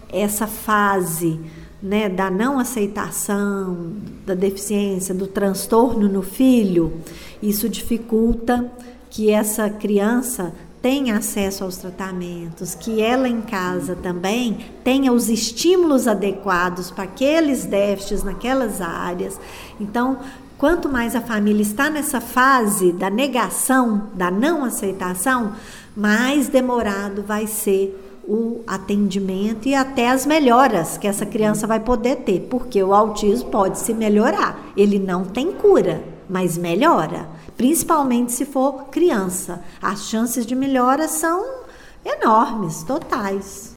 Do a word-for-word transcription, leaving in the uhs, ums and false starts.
essa fase, né, da não aceitação, da deficiência, do transtorno no filho, isso dificulta que essa criança tenha acesso aos tratamentos, que ela em casa também tenha os estímulos adequados para aqueles déficits naquelas áreas. Então, quanto mais a família está nessa fase da negação, da não aceitação, mais demorado vai ser o atendimento e até as melhoras que essa criança vai poder ter, porque o autismo pode se melhorar, ele não tem cura, mas melhora, principalmente se for criança. As chances de melhora são enormes, totais.